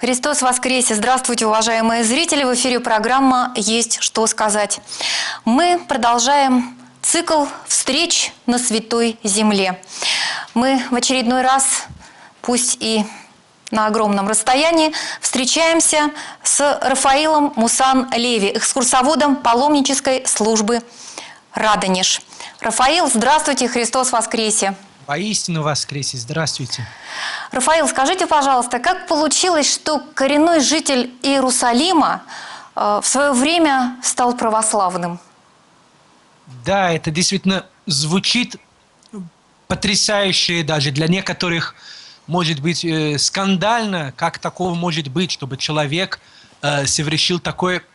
Христос воскресе! Здравствуйте, уважаемые зрители! В эфире программа «Есть что сказать». Мы продолжаем цикл встреч на Святой Земле. Мы в очередной раз, пусть и на огромном расстоянии, встречаемся с Рафаилом Мусан-Леви, экскурсоводом паломнической службы «Радонеж». Рафаил, здравствуйте! Христос воскресе! Воистину воскресе! Здравствуйте! Рафаил, скажите, пожалуйста, как получилось, что коренной житель Иерусалима в свое время стал православным? Да, это действительно звучит потрясающе, даже для некоторых, может быть, скандально, как такого может быть, чтобы человек совершил такое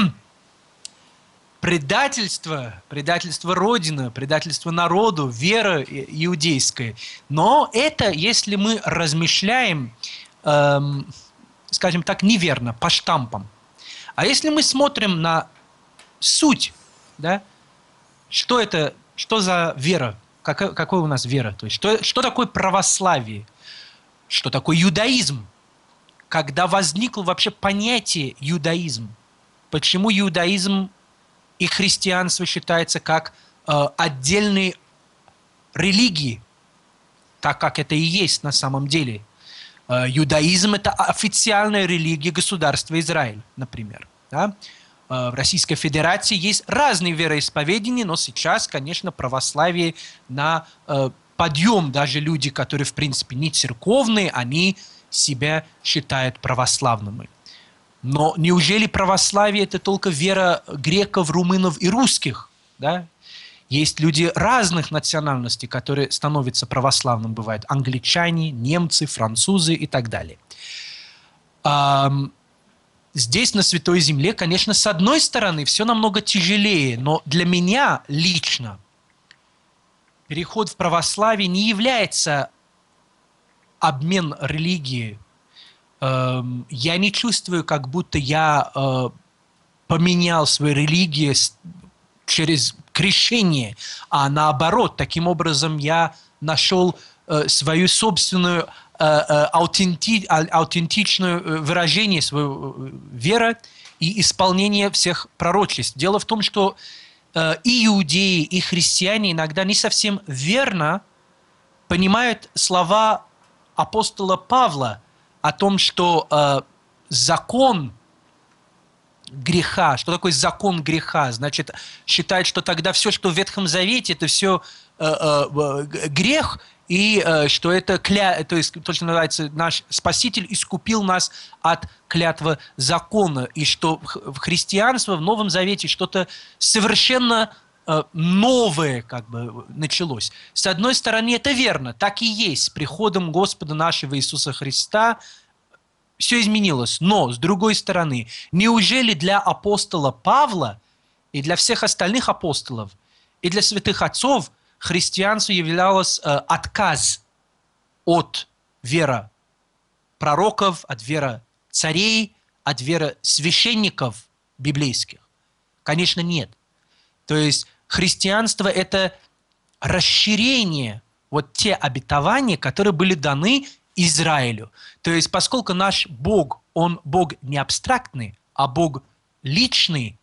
предательство Родины, предательство народу, вера иудейская. Но это, если мы размышляем, скажем так, неверно, по штампам. А если мы смотрим на суть, да, что за вера, какой у нас вера, то есть что такое православие, что такое иудаизм, когда возникло вообще понятие иудаизм, почему иудаизм и христианство считается как отдельные религии, так как это и есть на самом деле. Иудаизм – это официальная религия государства Израиль, например. Да? В Российской Федерации есть разные вероисповедания, но сейчас, конечно, православие на подъем. Даже люди, которые, в принципе, не церковные, они себя считают православными. Но неужели православие – это только вера греков, румынов и русских? Да? Есть люди разных национальностей, которые становятся православными. Бывают англичане, немцы, французы и так далее. Здесь, на Святой Земле, конечно, с одной стороны, все намного тяжелее. Но для меня лично переход в православие не является обмен религии. Я не чувствую, как будто я поменял свою религию через крещение, а наоборот, таким образом я нашел свою собственную аутентичное выражение своей веры и исполнение всех пророчеств. Дело в том, что и иудеи, и христиане иногда не совсем верно понимают слова апостола Павла о том, что закон греха, что такое закон греха, значит, считает, что тогда все, что в Ветхом Завете, это все грех, и что это то есть, то, что называется, наш Спаситель искупил нас от клятвы закона, и что в христианстве, в Новом Завете что-то совершенно новое как бы началось. С одной стороны, это верно, так и есть. С приходом Господа нашего Иисуса Христа все изменилось. Но, с другой стороны, неужели для апостола Павла и для всех остальных апостолов, и для святых отцов христианство являлось отказ от веры пророков, от веры царей, от веры священников библейских? Конечно, нет. То есть христианство – это расширение вот те обетования, которые были даны Израилю. То есть поскольку наш Бог, он Бог не абстрактный, а Бог личный,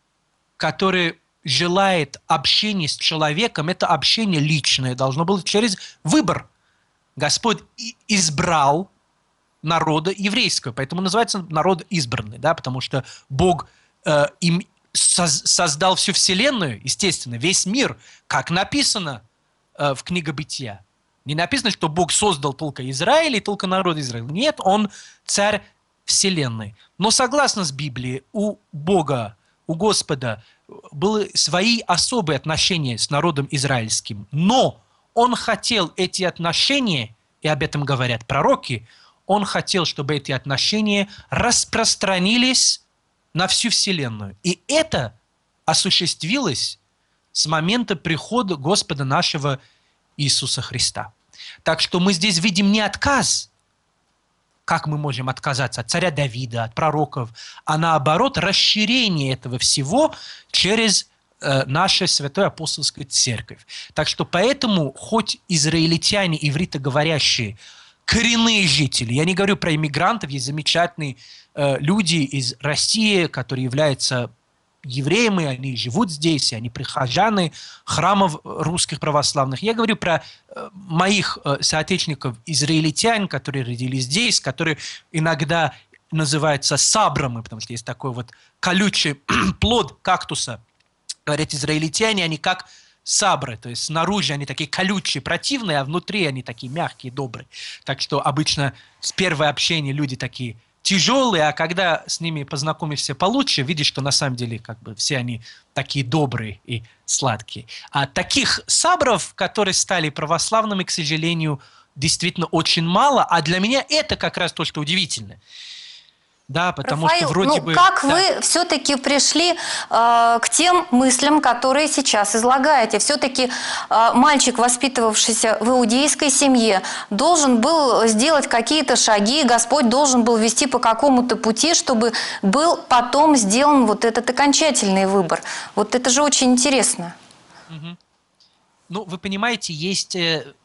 который желает общения с человеком, это общение личное должно быть через выбор. Господь избрал народа еврейского, поэтому называется народ избранный, да, потому что Бог им создал всю вселенную, естественно, весь мир, как написано в книге Бытия. Не написано, что Бог создал только Израиль и только народ Израиля. Нет, Он царь вселенной. Но согласно с Библией, у Бога, у Господа были свои особые отношения с народом израильским. Но Он хотел эти отношения, и об этом говорят пророки, Он хотел, чтобы эти отношения распространились на всю вселенную. И это осуществилось с момента прихода Господа нашего Иисуса Христа. Так что мы здесь видим не отказ, как мы можем отказаться от царя Давида, от пророков, а наоборот расширение этого всего через нашу Святую Апостольскую Церковь. Так что поэтому, хоть израильтяне, ивритоговорящие, коренные жители. Я не говорю про иммигрантов, есть замечательные люди из России, которые являются евреями, они живут здесь, они прихожаны храмов русских православных. Я говорю про моих соотечественников, израильтян, которые родились здесь, которые иногда называются сабрамы, потому что есть такой вот колючий плод кактуса. Говорят, израильтяне, они как сабры, то есть снаружи они такие колючие, противные, а внутри они такие мягкие, добрые. Так что обычно с первого общения люди такие тяжелые, а когда с ними познакомишься получше, видишь, что на самом деле как бы все они такие добрые и сладкие. А таких сабров, которые стали православными, к сожалению, действительно очень мало, а для меня это как раз то, что удивительно. Да, потому Рафаил, что вроде бы... как да. вы все-таки пришли к тем мыслям, которые сейчас излагаете? Все-таки мальчик, воспитывавшийся в иудейской семье, должен был сделать какие-то шаги, Господь должен был вести по какому-то пути, чтобы был потом сделан вот этот окончательный выбор. Вот это же очень интересно. Угу. Ну, вы понимаете, есть...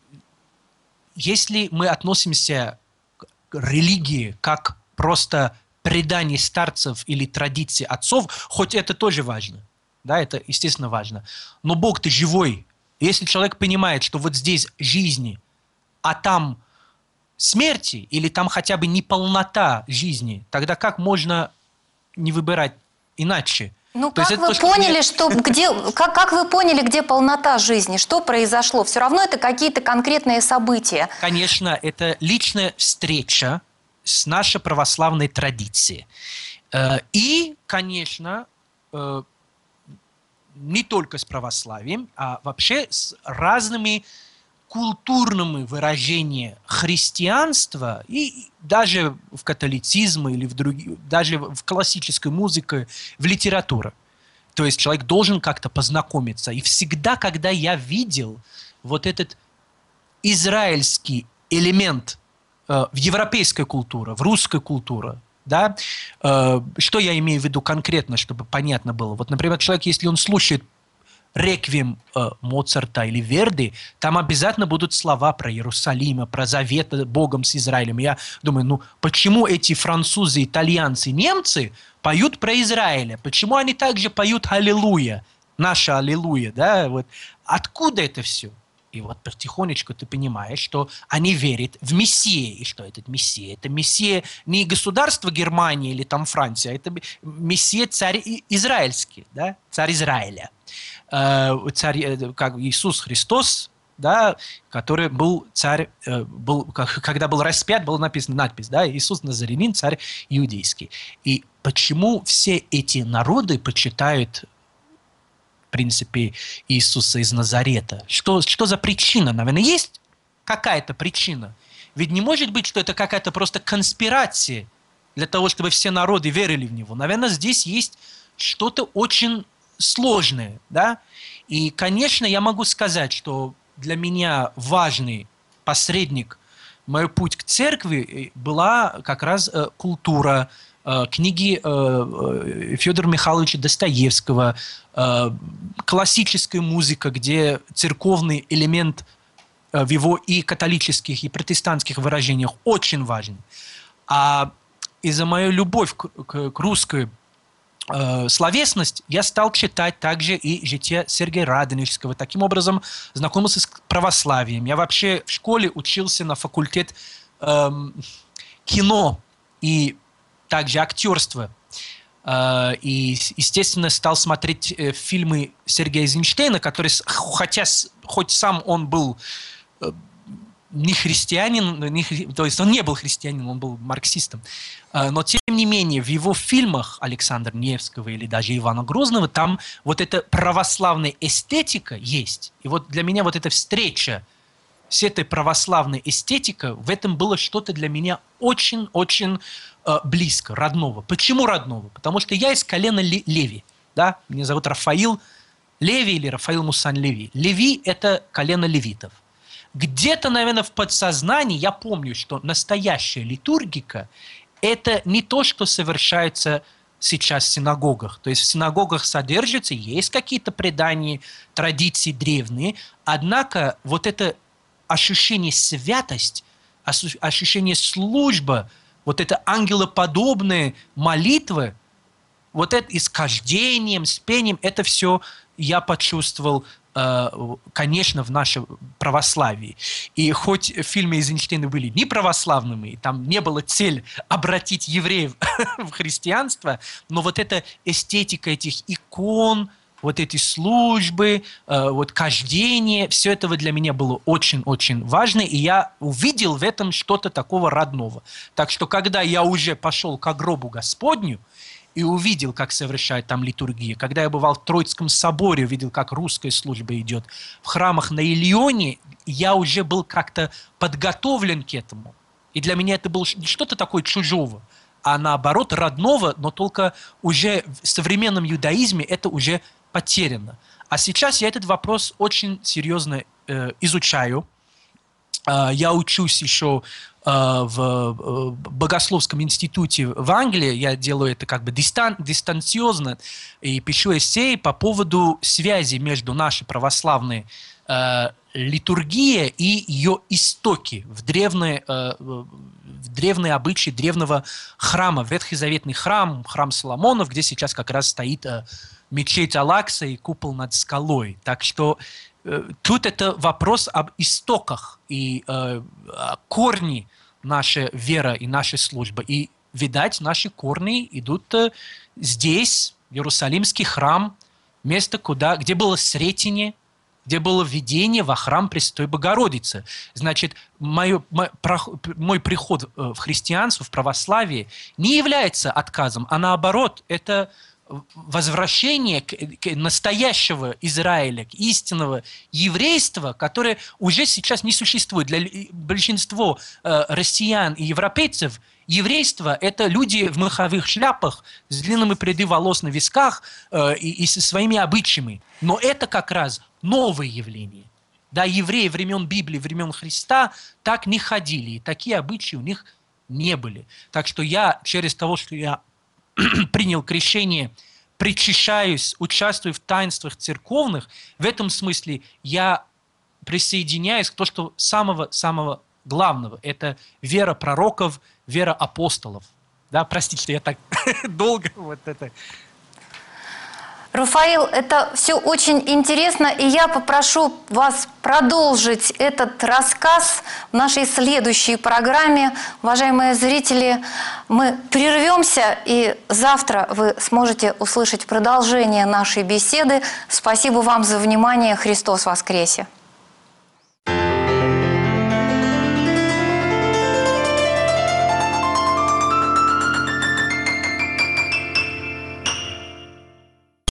Если мы относимся к религии как просто предание старцев или традиции отцов, хоть это тоже важно, да, это естественно важно, но Бог-то живой. Если человек понимает, что вот здесь жизни, а там смерти, или там хотя бы неполнота жизни, тогда как можно не выбирать иначе? Ну, как вы поняли, как вы поняли, где полнота жизни? Что произошло? Все равно это какие-то конкретные события. Конечно, это личная встреча с нашей православной традицией. И, конечно, не только с православием, а вообще с разными культурными выражениями христианства и даже в католицизме или даже в классической музыке, в литературе. То есть человек должен как-то познакомиться. И всегда, когда я видел вот этот израильский элемент в европейской культуре, в русской культуре, да, что я имею в виду конкретно, чтобы понятно было. Вот, например, человек, если он слушает реквием Моцарта или Верди, там обязательно будут слова про Иерусалим, про завет Богом с Израилем. Я думаю, ну почему эти французы, итальянцы, немцы поют про Израиля? Почему они также поют «Аллилуйя», наше «Аллилуйя», да? Вот. Откуда это все? И вот потихонечку ты понимаешь, что они верят в Мессию. И что этот Мессия? Это Мессия не государство Германии или там Франция, это Мессия царь израильский, да? Царь Израиля. Царь, как Иисус Христос, да, который был царь, когда был распят, была написана надпись, да, Иисус Назарянин, царь иудейский. И почему все эти народы почитают, в принципе, Иисуса из Назарета? Что за причина? Наверное, есть какая-то причина. Ведь не может быть, что это какая-то просто конспирация для того, чтобы все народы верили в него. Наверное, здесь есть что-то очень сложное, да? И, конечно, я могу сказать, что для меня важный посредник, мой путь к церкви была как раз культура, книги Федора Михайловича Достоевского, классическая музыка, где церковный элемент в его и католических, и протестантских выражениях очень важен. А из-за моей любови к русской словесность, я стал читать также и житие Сергия Радонежского. Таким образом, знакомился с православием. Я вообще в школе учился на факультет кино и также актерства. И, естественно, стал смотреть фильмы Сергея Эйзенштейна, который, хоть сам он был не христианин, то есть он не был христианином, он был марксистом. Но, тем не менее, в его фильмах Александра Невского или даже Ивана Грозного там вот эта православная эстетика есть. И вот для меня вот эта встреча с этой православной эстетикой, в этом было что-то для меня очень-очень близко, родного. Почему родного? Потому что я из колена Леви. Да? Меня зовут Рафаил Леви или Рафаил Мусан Леви. Леви – это колено левитов. Где-то, наверное, в подсознании я помню, что настоящая литургика – это не то, что совершается сейчас в синагогах. То есть в синагогах содержится, есть какие-то предания, традиции древние, однако вот это ощущение святости, ощущение службы, вот это ангелоподобные молитвы, вот это и с кождением, с пением, это все я почувствовал, конечно, в нашем православии. И хоть фильмы Эйзенштейна были не православными, там не было цели обратить евреев в христианство, но вот эта эстетика этих икон, вот эти службы, вот кождение, все это для меня было очень-очень важно, и я увидел в этом что-то такого родного. Так что, когда я уже пошел к гробу Господню, и увидел, как совершает там литургия. Когда я бывал в Троицком соборе, увидел, как русская служба идет. В храмах на Илионе я уже был как-то подготовлен к этому. И для меня это было не что-то такое чужого, а наоборот родного, но только уже в современном иудаизме это уже потеряно. А сейчас я этот вопрос очень серьезно изучаю. Я учусь еще в Богословском институте в Англии, я делаю это как бы дистанционно, и пишу эссе по поводу связи между нашей православной литургией и ее истоки в древние обычаи древнего храма, ветхозаветный храм, храм Соломонов, где сейчас как раз стоит мечеть Алакса и купол над скалой. Так что тут это вопрос об истоках и корни нашей веры и нашей службы. И, видать, наши корни идут здесь, Иерусалимский храм, место, где было Сретение, где было введение во храм Пресвятой Богородицы. Значит, мой приход в христианство, в православие не является отказом, а наоборот, это возвращение к настоящего Израиля, к истинного еврейства, которое уже сейчас не существует. Для большинства россиян и европейцев еврейство – это люди в меховых шляпах с длинными пряди волос на висках и со своими обычаями. Но это как раз новое явление. Да, евреи времен Библии, времен Христа так не ходили, и такие обычаи у них не были. Так что я через того, что я принял крещение, причащаюсь, участвую в таинствах церковных, в этом смысле я присоединяюсь к тому, что самого главного – это вера пророков, вера апостолов. Да, простите, что я так долго вот это... Рафаил, это все очень интересно, и я попрошу вас продолжить этот рассказ в нашей следующей программе. Уважаемые зрители, мы прервемся, и завтра вы сможете услышать продолжение нашей беседы. Спасибо вам за внимание. Христос воскресе!